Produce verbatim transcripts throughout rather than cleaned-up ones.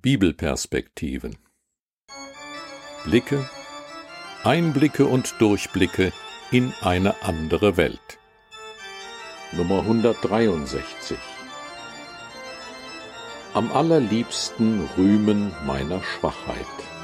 Bibelperspektiven. Blicke, Einblicke und Durchblicke in eine andere Welt. Nummer hundertdreiundsechzig. Am allerliebsten rühmen meiner Schwachheit.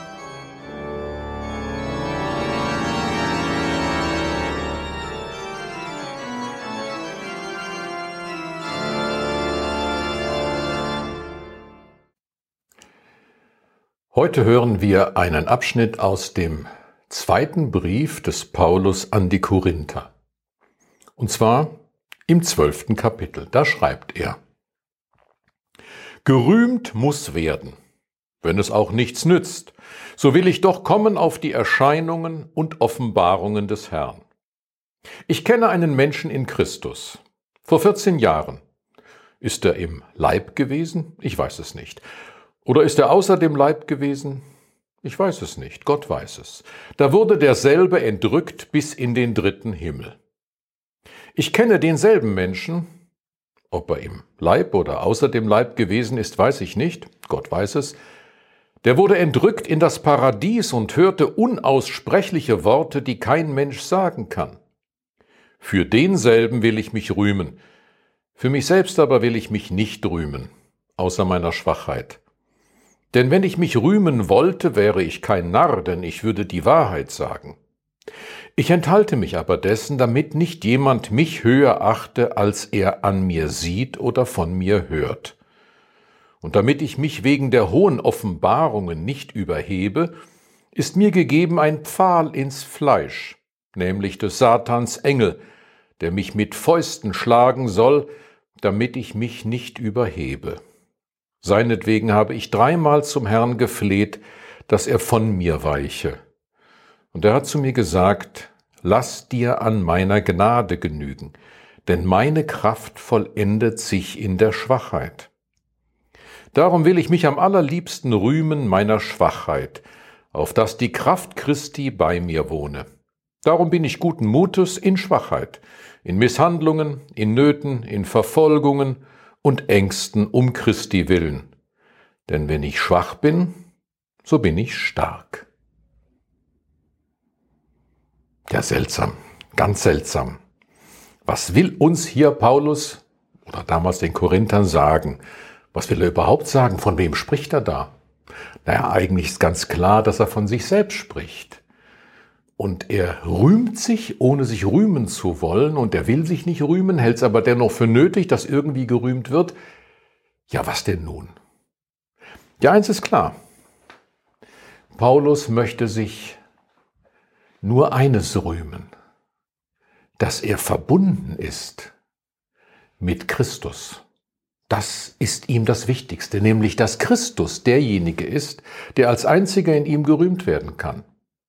Heute hören wir einen Abschnitt aus dem zweiten Brief des Paulus an die Korinther. Und zwar im zwölften Kapitel. Da schreibt er: Gerühmt muss werden, wenn es auch nichts nützt, so will ich doch kommen auf die Erscheinungen und Offenbarungen des Herrn. Ich kenne einen Menschen in Christus. Vor vierzehn Jahren. Ist er im Leib gewesen? Ich weiß es nicht. Oder ist er außer dem Leib gewesen? Ich weiß es nicht, Gott weiß es. Da wurde derselbe entrückt bis in den dritten Himmel. Ich kenne denselben Menschen, ob er im Leib oder außer dem Leib gewesen ist, weiß ich nicht, Gott weiß es. Der wurde entrückt in das Paradies und hörte unaussprechliche Worte, die kein Mensch sagen kann. Für denselben will ich mich rühmen, für mich selbst aber will ich mich nicht rühmen, außer meiner Schwachheit. Denn wenn ich mich rühmen wollte, wäre ich kein Narr, denn ich würde die Wahrheit sagen. Ich enthalte mich aber dessen, damit nicht jemand mich höher achte, als er an mir sieht oder von mir hört. Und damit ich mich wegen der hohen Offenbarungen nicht überhebe, ist mir gegeben ein Pfahl ins Fleisch, nämlich des Satans Engel, der mich mit Fäusten schlagen soll, damit ich mich nicht überhebe. Seinetwegen habe ich dreimal zum Herrn gefleht, dass er von mir weiche. Und er hat zu mir gesagt: Lass dir an meiner Gnade genügen, denn meine Kraft vollendet sich in der Schwachheit. Darum will ich mich am allerliebsten rühmen meiner Schwachheit, auf dass die Kraft Christi bei mir wohne. Darum bin ich guten Mutes in Schwachheit, in Misshandlungen, in Nöten, in Verfolgungen und Ängsten um Christi willen. Denn wenn ich schwach bin, so bin ich stark. Ja, seltsam, ganz seltsam. Was will uns hier Paulus oder damals den Korinthern sagen? Was will er überhaupt sagen? Von wem spricht er da? Naja, eigentlich ist ganz klar, dass er von sich selbst spricht. Und er rühmt sich, ohne sich rühmen zu wollen, und er will sich nicht rühmen, hält es aber dennoch für nötig, dass irgendwie gerühmt wird. Ja, was denn nun? Ja, eins ist klar. Paulus möchte sich nur eines rühmen, dass er verbunden ist mit Christus. Das ist ihm das Wichtigste, nämlich dass Christus derjenige ist, der als einziger in ihm gerühmt werden kann.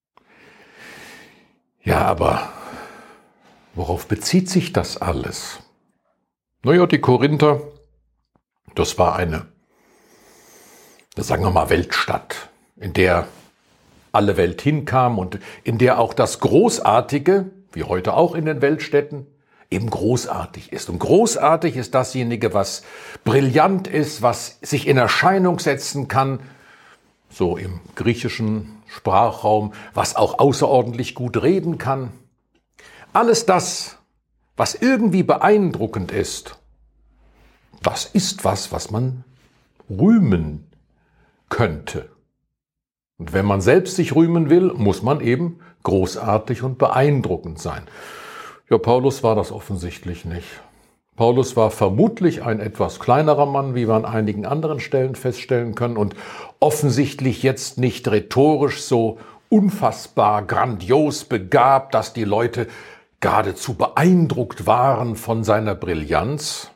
Ja, aber worauf bezieht sich das alles? Naja, die Korinther, das war eine, sagen wir mal, Weltstadt, in der alle Welt hinkam und in der auch das Großartige, wie heute auch in den Weltstädten, eben großartig ist. Und großartig ist dasjenige, was brillant ist, was sich in Erscheinung setzen kann, so im griechischen Sprachraum, was auch außerordentlich gut reden kann. Alles das, was irgendwie beeindruckend ist, das ist was, was man rühmen könnte. Und wenn man selbst sich rühmen will, muss man eben großartig und beeindruckend sein. Ja, Paulus war das offensichtlich nicht. Paulus war vermutlich ein etwas kleinerer Mann, wie wir an einigen anderen Stellen feststellen können, und offensichtlich jetzt nicht rhetorisch so unfassbar grandios begabt, dass die Leute geradezu beeindruckt waren von seiner Brillanz.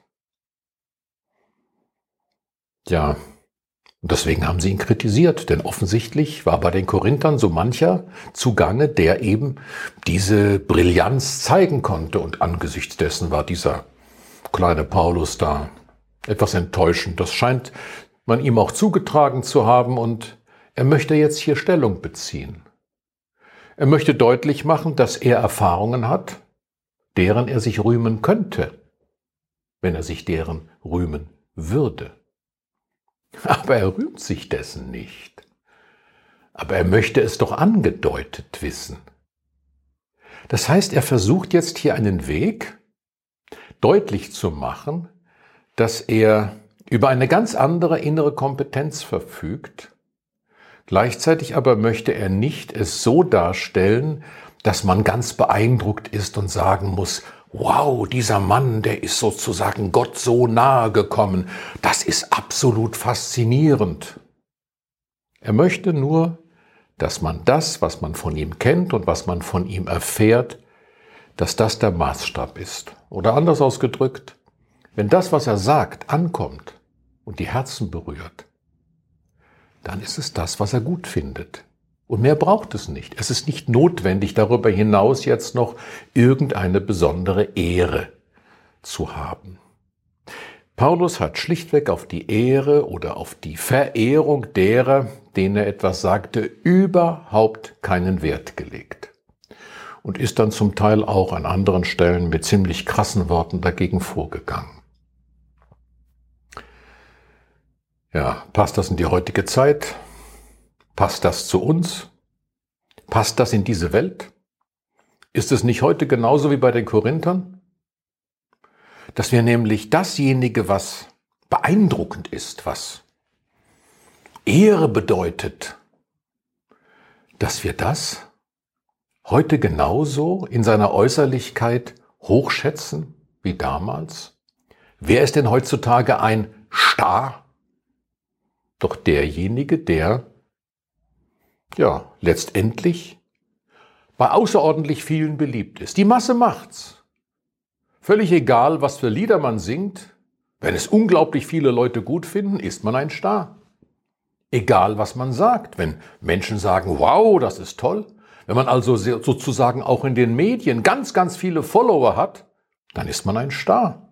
Ja, und deswegen haben sie ihn kritisiert, denn offensichtlich war bei den Korinthern so mancher zugange, der eben diese Brillanz zeigen konnte, und angesichts dessen war dieser kleine Paulus da etwas enttäuschend. Das scheint man ihm auch zugetragen zu haben, und er möchte jetzt hier Stellung beziehen. Er möchte deutlich machen, dass er Erfahrungen hat, deren er sich rühmen könnte, wenn er sich deren rühmen würde. Aber er rühmt sich dessen nicht. Aber er möchte es doch angedeutet wissen. Das heißt, er versucht jetzt hier einen Weg deutlich zu machen, dass er über eine ganz andere innere Kompetenz verfügt. Gleichzeitig aber möchte er nicht es so darstellen, dass man ganz beeindruckt ist und sagen muss, wow, dieser Mann, der ist sozusagen Gott so nahe gekommen. Das ist absolut faszinierend. Er möchte nur, dass man das, was man von ihm kennt und was man von ihm erfährt, dass das der Maßstab ist. Oder anders ausgedrückt, wenn das, was er sagt, ankommt und die Herzen berührt, dann ist es das, was er gut findet. Und mehr braucht es nicht. Es ist nicht notwendig, darüber hinaus jetzt noch irgendeine besondere Ehre zu haben. Paulus hat schlichtweg auf die Ehre oder auf die Verehrung derer, denen er etwas sagte, überhaupt keinen Wert gelegt. Und ist dann zum Teil auch an anderen Stellen mit ziemlich krassen Worten dagegen vorgegangen. Ja, passt das in die heutige Zeit? Passt das zu uns? Passt das in diese Welt? Ist es nicht heute genauso wie bei den Korinthern? Dass wir nämlich dasjenige, was beeindruckend ist, was Ehre bedeutet, dass wir das heute genauso in seiner Äußerlichkeit hochschätzen wie damals? Wer ist denn heutzutage ein Star? Doch derjenige, der, ja, letztendlich bei außerordentlich vielen beliebt ist. Die Masse macht's. Völlig egal, was für Lieder man singt, wenn es unglaublich viele Leute gut finden, ist man ein Star. Egal, was man sagt, wenn Menschen sagen, wow, das ist toll, wenn man also sozusagen auch in den Medien ganz, ganz viele Follower hat, dann ist man ein Star.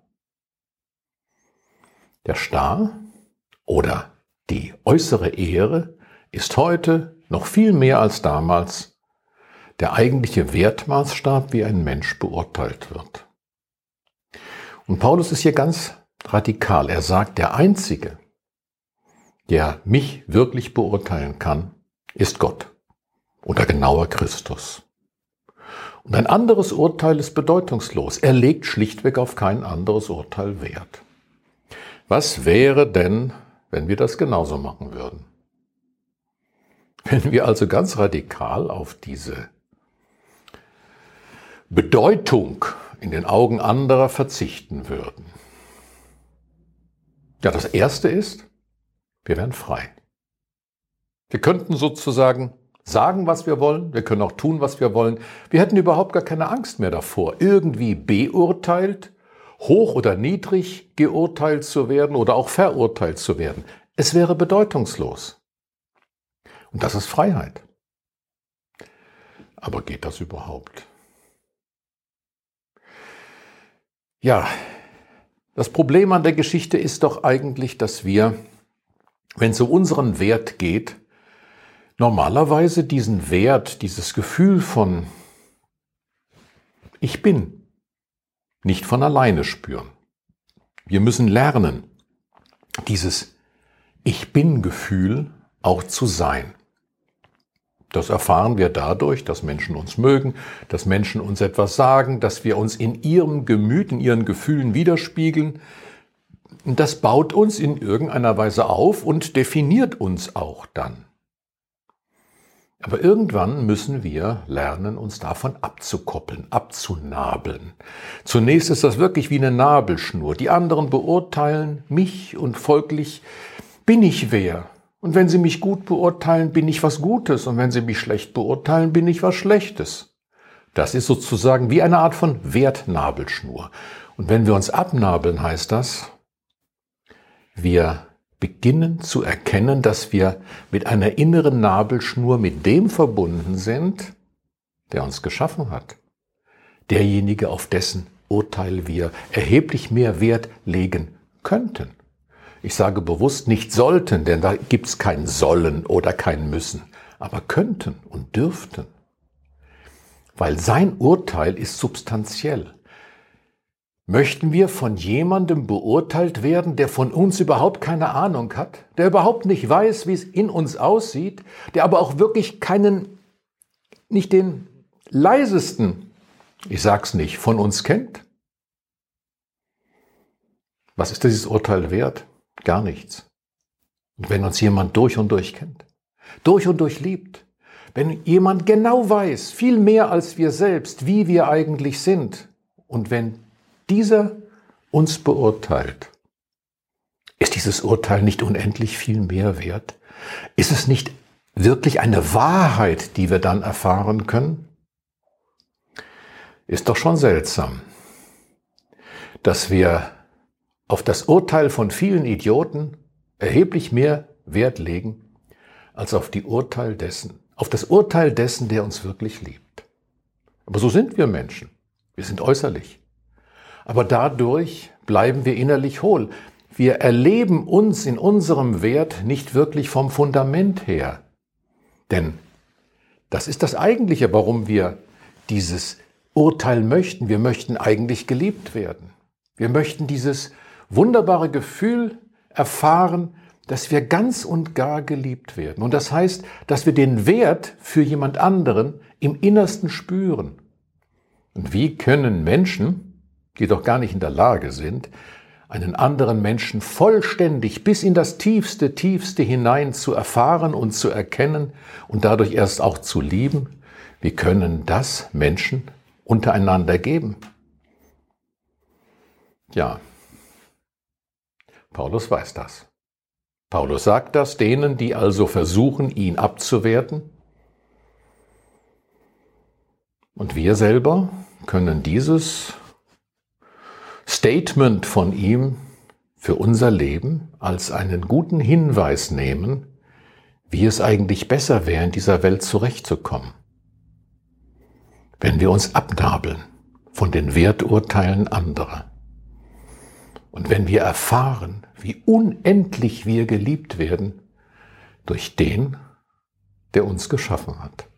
Der Star oder die äußere Ehre ist heute noch viel mehr als damals der eigentliche Wertmaßstab, wie ein Mensch beurteilt wird. Und Paulus ist hier ganz radikal. Er sagt, der Einzige, der mich wirklich beurteilen kann, ist Gott oder genauer Christus. Und ein anderes Urteil ist bedeutungslos. Er legt schlichtweg auf kein anderes Urteil Wert. Was wäre denn, wenn wir das genauso machen würden? Wenn wir also ganz radikal auf diese Bedeutung in den Augen anderer verzichten würden. Ja, das Erste ist, wir wären frei. Wir könnten sozusagen sagen, was wir wollen, wir können auch tun, was wir wollen. Wir hätten überhaupt gar keine Angst mehr davor, irgendwie beurteilt, hoch oder niedrig geurteilt zu werden oder auch verurteilt zu werden. Es wäre bedeutungslos. Und das ist Freiheit. Aber geht das überhaupt? Ja, das Problem an der Geschichte ist doch eigentlich, dass wir, wenn es um unseren Wert geht, normalerweise diesen Wert, dieses Gefühl von Ich bin, nicht von alleine spüren. Wir müssen lernen, dieses Ich bin-Gefühl auch zu sein. Das erfahren wir dadurch, dass Menschen uns mögen, dass Menschen uns etwas sagen, dass wir uns in ihrem Gemüt, in ihren Gefühlen widerspiegeln. Und das baut uns in irgendeiner Weise auf und definiert uns auch dann. Aber irgendwann müssen wir lernen, uns davon abzukoppeln, abzunabeln. Zunächst ist das wirklich wie eine Nabelschnur. Die anderen beurteilen mich und folglich bin ich wer. Und wenn sie mich gut beurteilen, bin ich was Gutes. Und wenn sie mich schlecht beurteilen, bin ich was Schlechtes. Das ist sozusagen wie eine Art von Wertnabelschnur. Und wenn wir uns abnabeln, heißt das, wir beginnen zu erkennen, dass wir mit einer inneren Nabelschnur mit dem verbunden sind, der uns geschaffen hat. Derjenige, auf dessen Urteil wir erheblich mehr Wert legen könnten. Ich sage bewusst nicht sollten, denn da gibt es kein Sollen oder kein Müssen, aber könnten und dürften. Weil sein Urteil ist substanziell. Möchten wir von jemandem beurteilt werden, der von uns überhaupt keine Ahnung hat, der überhaupt nicht weiß, wie es in uns aussieht, der aber auch wirklich keinen, nicht den leisesten, ich sag's nicht, von uns kennt? Was ist dieses Urteil wert? Gar nichts. Und wenn uns jemand durch und durch kennt, durch und durch liebt, wenn jemand genau weiß, viel mehr als wir selbst, wie wir eigentlich sind, und wenn dieser uns beurteilt, ist dieses Urteil nicht unendlich viel mehr wert? Ist es nicht wirklich eine Wahrheit, die wir dann erfahren können? Ist doch schon seltsam, dass wir auf das Urteil von vielen Idioten erheblich mehr Wert legen, als auf die Urteil dessen, auf das Urteil dessen, der uns wirklich liebt. Aber so sind wir Menschen. Wir sind äußerlich. Aber dadurch bleiben wir innerlich hohl. Wir erleben uns in unserem Wert nicht wirklich vom Fundament her. Denn das ist das Eigentliche, warum wir dieses Urteil möchten. Wir möchten eigentlich geliebt werden. Wir möchten dieses wunderbare Gefühl erfahren, dass wir ganz und gar geliebt werden. Und das heißt, dass wir den Wert für jemand anderen im Innersten spüren. Und wie können Menschen, die doch gar nicht in der Lage sind, einen anderen Menschen vollständig bis in das tiefste, tiefste hinein zu erfahren und zu erkennen und dadurch erst auch zu lieben, wie können das Menschen untereinander geben? Ja, Paulus weiß das. Paulus sagt das denen, die also versuchen, ihn abzuwerten. Und wir selber können dieses Statement von ihm für unser Leben als einen guten Hinweis nehmen, wie es eigentlich besser wäre, in dieser Welt zurechtzukommen. Wenn wir uns abnabeln von den Werturteilen anderer. Und wenn wir erfahren, wie unendlich wir geliebt werden durch den, der uns geschaffen hat.